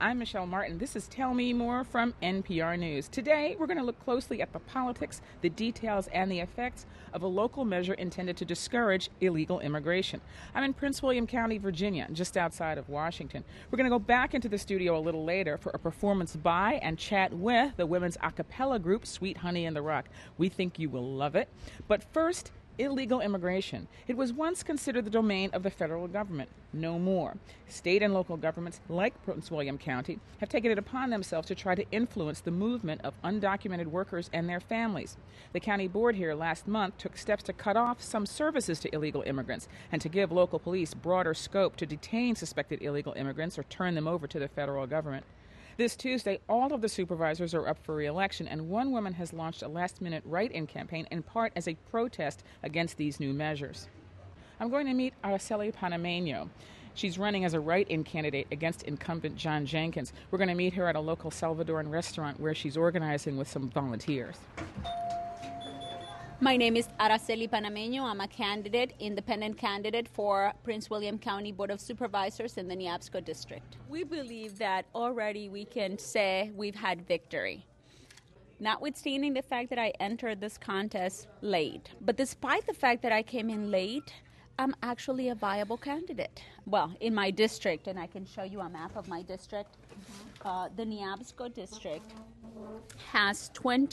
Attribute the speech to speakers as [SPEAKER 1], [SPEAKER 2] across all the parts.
[SPEAKER 1] I'm Michelle Martin. This is Tell Me More from NPR News. Today, we're going to look closely at the politics, the details, and the effects of a local measure intended to discourage illegal immigration. I'm in Prince William County, Virginia, just outside of Washington. We're going to go back into the studio a little later for a performance by and chat with the women's a cappella group, Sweet Honey in the Rock. We think you will love it. But first, illegal immigration. It was once considered the domain of the federal government. No more. State and local governments, like Prince William County, have taken it upon themselves to try to influence the movement of undocumented workers and their families. The county board here last month took steps to cut off some services to illegal immigrants and to give local police broader scope to detain suspected illegal immigrants or turn them over to the federal government. This Tuesday, all of the supervisors are up for re-election, and one woman has launched a last-minute write-in campaign in part as a protest against these new measures. I'm going to meet Araceli Panameño. She's running as a write-in candidate against incumbent John Jenkins. We're going to meet her at a local Salvadoran restaurant where she's organizing with some volunteers.
[SPEAKER 2] My name is Araceli Panameño. I'm a independent candidate for Prince William County Board of Supervisors in the Neabsco District. We believe that already we can say we've had victory. Notwithstanding the fact that I entered this contest late, but despite the fact that I came in late, I'm actually a viable candidate. Well, in my district, and I can show you a map of my district. The Neabsco District has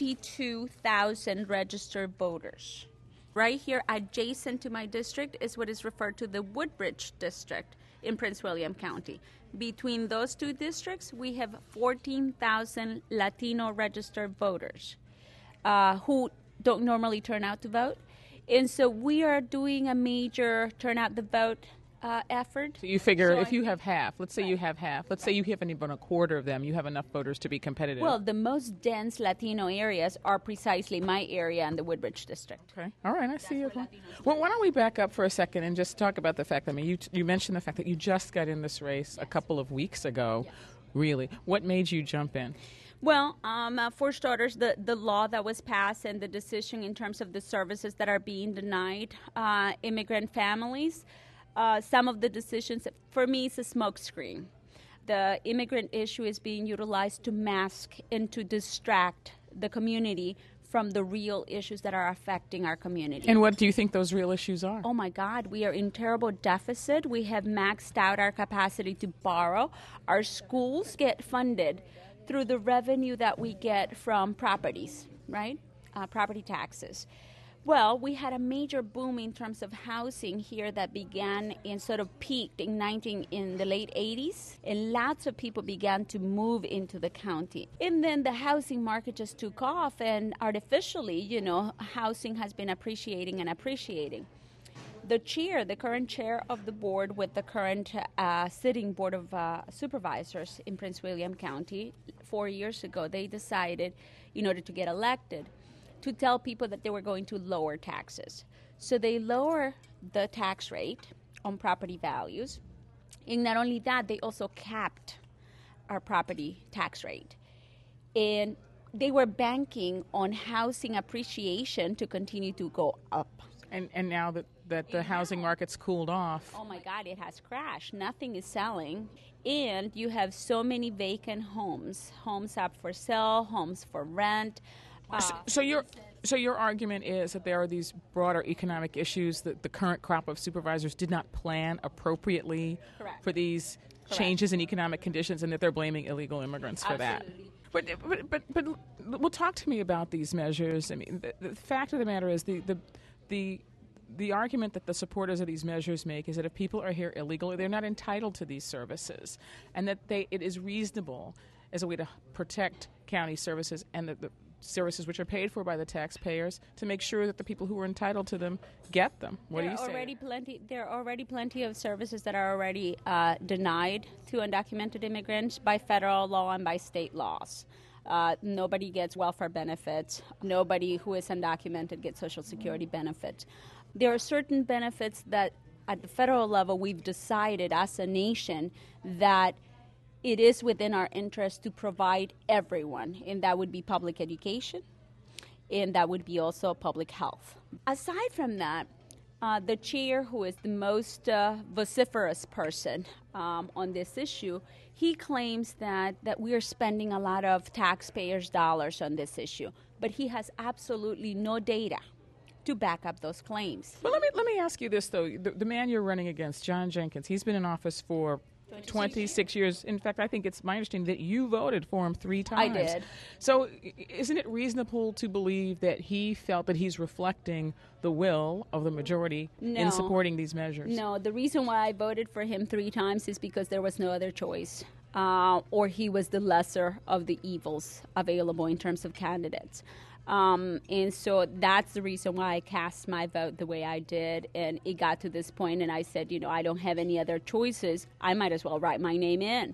[SPEAKER 2] 22,000 registered voters. Right here, adjacent to my district, is what is referred to the Woodbridge District in Prince William County. Between those two districts, we have 14,000 Latino registered voters who don't normally turn out to vote. And so we are doing a major turnout the vote effort.
[SPEAKER 1] So you figure if you have half, let's say you have half, let's say you haven't even a quarter of them, you have enough voters to be competitive.
[SPEAKER 2] Well, the most dense Latino areas are precisely my area and the Woodbridge District.
[SPEAKER 1] Okay. All right, I see your point. Well, why don't we back up for a second and just talk about the fact, you mentioned the fact that you just got in this race a couple of weeks ago. Yes. Really? What made you jump in?
[SPEAKER 2] Well, for starters, the law that was passed and the decision in terms of the services that are being denied immigrant families, some of the decisions, for me, it's a smokescreen. The immigrant issue is being utilized to mask and to distract the community from the real issues that are affecting our community.
[SPEAKER 1] And what do you think those real issues are?
[SPEAKER 2] Oh, my God. We are in terrible deficit. We have maxed out our capacity to borrow. Our schools get funded through the revenue that we get from properties, right? Property taxes. Well, we had a major boom in terms of housing here that began and sort of peaked in the late 80s, and lots of people began to move into the county. And then the housing market just took off, and artificially, housing has been appreciating. The current chair of the board with the current sitting board of supervisors in Prince William County, 4 years ago, they decided, in order to get elected, to tell people that they were going to lower taxes. So they lower the tax rate on property values. And not only that, they also capped our property tax rate. And they were banking on housing appreciation to continue to go up.
[SPEAKER 1] And now that the housing market's cooled off.
[SPEAKER 2] Oh, my God, it has crashed. Nothing is selling. And you have so many vacant homes up for sale, homes for rent.
[SPEAKER 1] So your argument is that there are these broader economic issues that the current crop of supervisors did not plan appropriately for these changes in economic conditions, and that they're blaming illegal immigrants for that. But well, talk to me about these measures. I mean, the fact of the matter is the argument that the supporters of these measures make is that if people are here illegally, they're not entitled to these services, and that it is reasonable as a way to protect county services and the services which are paid for by the taxpayers to make sure that the people who are entitled to them get them. What do you say?
[SPEAKER 2] There are already plenty of services that are already denied to undocumented immigrants by federal law and by state laws. Nobody gets welfare benefits. Nobody who is undocumented gets Social Security benefits. There are certain benefits that at the federal level we've decided as a nation that it is within our interest to provide everyone, and that would be public education, and that would be also public health. Aside from that, The chair, who is the most vociferous person on this issue, he claims that we are spending a lot of taxpayers' dollars on this issue, but he has absolutely no data to back up those claims.
[SPEAKER 1] Well, let me ask you this, though. The man you're running against, John Jenkins, he's been in office for 26 years. In fact, I think it's my understanding that you voted for him 3 times.
[SPEAKER 2] I did.
[SPEAKER 1] So isn't it reasonable to believe that he felt that he's reflecting the will of the majority in supporting these measures?
[SPEAKER 2] No, the reason why I voted for him 3 times is because there was no other choice, or he was the lesser of the evils available in terms of candidates. And so that's the reason why I cast my vote the way I did. And it got to this point, and I said, I don't have any other choices. I might as well write my name in.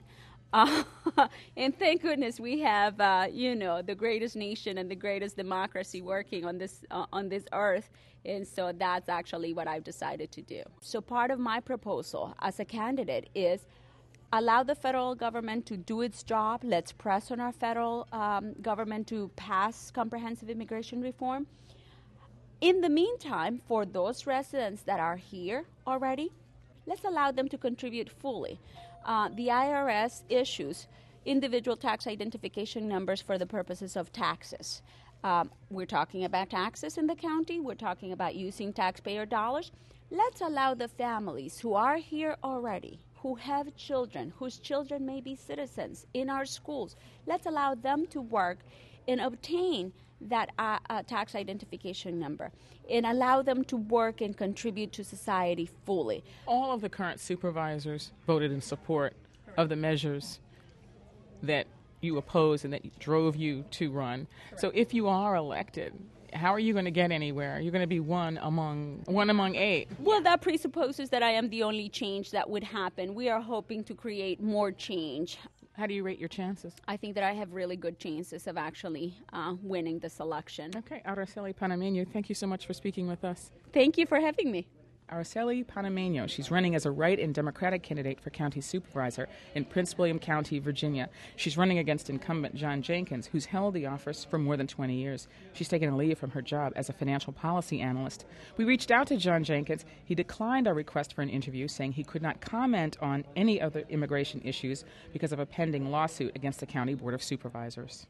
[SPEAKER 2] And thank goodness we have, the greatest nation and the greatest democracy working on this earth. And so that's actually what I've decided to do. So part of my proposal as a candidate is allow the federal government to do its job. Let's press on our federal government to pass comprehensive immigration reform. In the meantime, for those residents that are here already, let's allow them to contribute fully. The IRS issues individual tax identification numbers for the purposes of taxes. We're talking about taxes in the county. We're talking about using taxpayer dollars. Let's allow the families who are here already, who have children, whose children may be citizens in our schools, let's allow them to work and obtain that tax identification number and allow them to work and contribute to society fully.
[SPEAKER 1] All of the current supervisors voted in support of the measures that you oppose and that drove you to run. Correct. So if you are elected, how are you going to get anywhere? You're going to be one among 8.
[SPEAKER 2] Well, that presupposes that I am the only change that would happen. We are hoping to create more change.
[SPEAKER 1] How do you rate your chances?
[SPEAKER 2] I think that I have really good chances of actually winning this election.
[SPEAKER 1] Okay, Araceli Panameño, thank you so much for speaking with us.
[SPEAKER 2] Thank you for having me.
[SPEAKER 1] Araceli Panameño. She's running as a write-in Democratic candidate for county supervisor in Prince William County, Virginia. She's running against incumbent John Jenkins, who's held the office for more than 20 years. She's taken a leave from her job as a financial policy analyst. We reached out to John Jenkins. He declined our request for an interview, saying he could not comment on any other immigration issues because of a pending lawsuit against the County Board of Supervisors.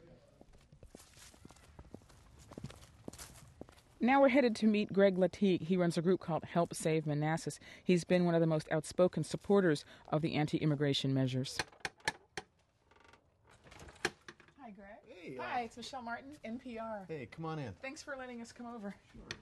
[SPEAKER 1] Now we're headed to meet Greg Latique. He runs a group called Help Save Manassas. He's been one of the most outspoken supporters of the anti-immigration measures. Hi, Greg.
[SPEAKER 3] Hey.
[SPEAKER 1] Hi, it's Michelle Martin, NPR.
[SPEAKER 3] Hey, come on in.
[SPEAKER 1] Thanks for letting us come over. Sure.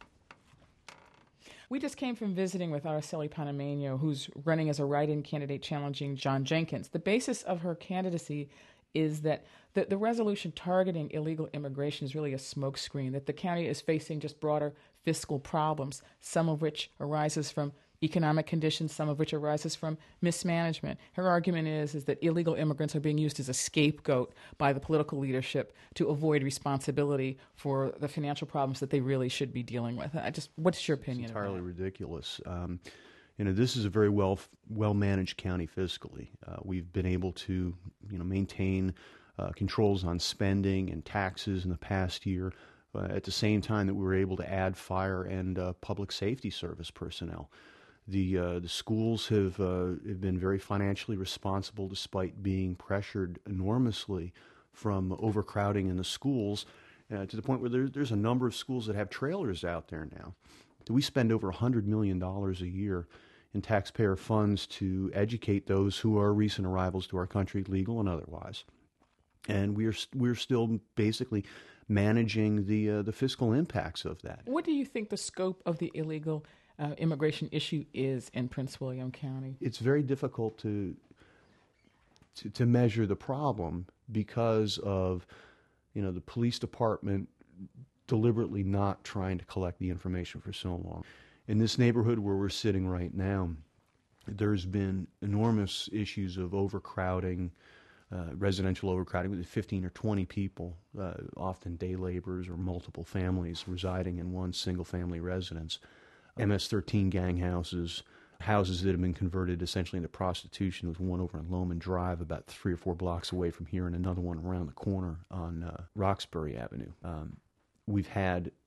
[SPEAKER 1] We just came from visiting with Araceli Panameño, who's running as a write-in candidate challenging John Jenkins. The basis of her candidacy is that the resolution targeting illegal immigration is really a smokescreen, that the county is facing just broader fiscal problems, some of which arises from economic conditions, some of which arises from mismanagement. Her argument is that illegal immigrants are being used as a scapegoat by the political leadership to avoid responsibility for the financial problems that they really should be dealing with. What's your opinion?
[SPEAKER 3] It's entirely ridiculous. This is a very well managed county fiscally. We've been able to maintain controls on spending and taxes in the past year. At the same time that we were able to add fire and public safety service personnel. The schools have been very financially responsible despite being pressured enormously from overcrowding in the schools to the point where there's a number of schools that have trailers out there now. We spend over $100 million a year in taxpayer funds to educate those who are recent arrivals to our country, legal and otherwise. And we're still basically managing the fiscal impacts of that.
[SPEAKER 1] What do you think the scope of the illegal immigration issue is in Prince William County?
[SPEAKER 3] It's very difficult to measure the problem because of the police department deliberately not trying to collect the information for so long. In this neighborhood where we're sitting right now, there's been enormous issues of overcrowding, residential overcrowding with 15 or 20 people, often day laborers or multiple families residing in one single-family residence. MS-13 gang houses that have been converted essentially into prostitution. There's one over on Loman Drive about 3 or 4 blocks away from here and another one around the corner on Roxbury Avenue. We've had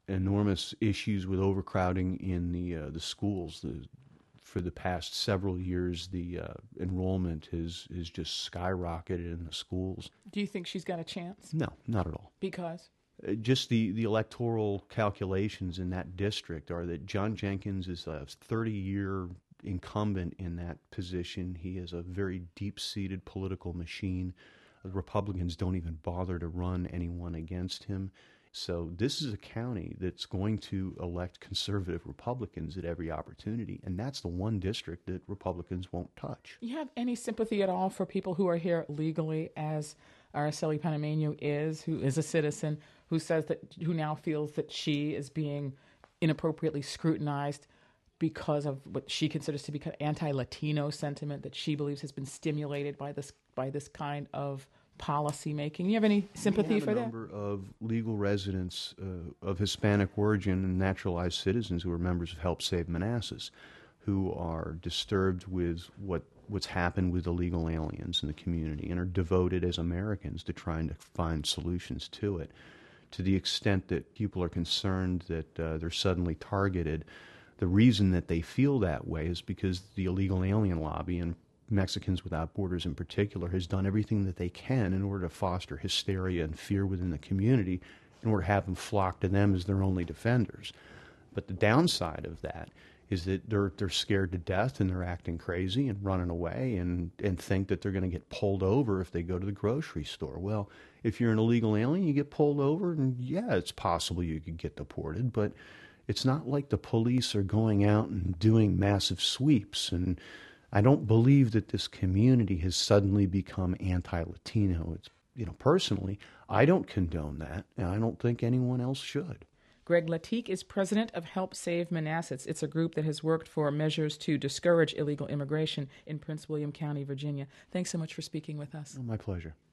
[SPEAKER 3] enormous issues with overcrowding in the schools. For the past several years, the enrollment has just skyrocketed in the schools.
[SPEAKER 1] Do you think she's got a chance?
[SPEAKER 3] No, not at all.
[SPEAKER 1] Because?
[SPEAKER 3] Just the electoral calculations in that district are that John Jenkins is a 30-year incumbent in that position. He is a very deep-seated political machine. The Republicans don't even bother to run anyone against him. So this is a county that's going to elect conservative Republicans at every opportunity, and that's the one district that Republicans won't touch.
[SPEAKER 1] You have any sympathy at all for people who are here legally, as Araceli Panameño is, who is a citizen, who now feels that she is being inappropriately scrutinized because of what she considers to be anti-Latino sentiment that she believes has been stimulated by this kind of policy making? You have any sympathy for that?
[SPEAKER 3] We have a number of legal residents of Hispanic origin and naturalized citizens who are members of Help Save Manassas, who are disturbed with what's happened with illegal aliens in the community and are devoted as Americans to trying to find solutions to it. To the extent that people are concerned that they're suddenly targeted, the reason that they feel that way is because the illegal alien lobby, and Mexicans Without Borders in particular, has done everything that they can in order to foster hysteria and fear within the community in order to have them flock to them as their only defenders. But the downside of that is that they're scared to death and they're acting crazy and running away and think that they're going to get pulled over if they go to the grocery store. Well, if you're an illegal alien, you get pulled over, and yeah, it's possible you could get deported, but it's not like the police are going out and doing massive sweeps. And I don't believe that this community has suddenly become anti-Latino. It's, personally, I don't condone that, and I don't think anyone else should.
[SPEAKER 1] Greg Latique is president of Help Save Manassas. It's a group that has worked for measures to discourage illegal immigration in Prince William County, Virginia. Thanks so much for speaking with us.
[SPEAKER 3] Oh, my pleasure.